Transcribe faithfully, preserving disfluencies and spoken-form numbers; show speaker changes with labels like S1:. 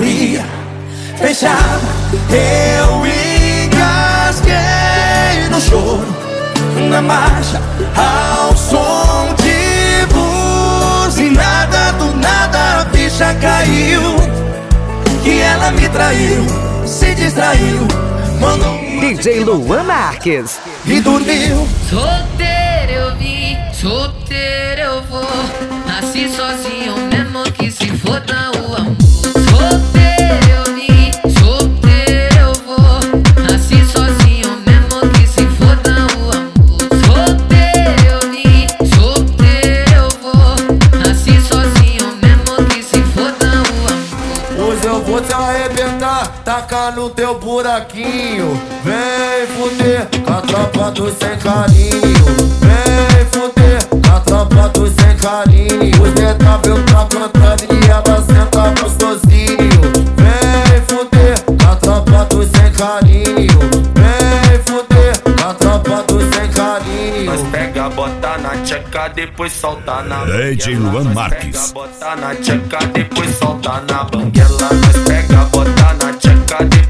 S1: abria, fechava, eu engasguei no choro, na marcha, ao som de buzinada. Do nada a ficha caiu, que ela me traiu, se distraiu, mandou
S2: D J Luan Marques
S1: e dormiu.
S3: Solteiro eu vim, solteiro eu vou, nasci sozinho mesmo que se foda o amor. Solteiro eu vim, solteiro eu vou, nasci sozinho mesmo que se foda o amor. Solteiro eu vim, solteiro eu vou, nasci sozinho mesmo que se foda o amor.
S4: Hoje eu vou te arrebentar, tacar no teu buraquinho. Vem fuder com a tropa do sem carinho. Vem fuder com a tropa do sem carinho. Os detalhes tá cantando e ela senta gostosinho. Vem fuder com a tropa do sem carinho. Vem fuder com a tropa do sem carinho.
S5: Nós pega, bota na tcheca, depois solta na
S6: D J Luan Marques.
S5: Nós pega, bota na tcheca, depois solta na banguela. Nós pega, bota na tcheca, depois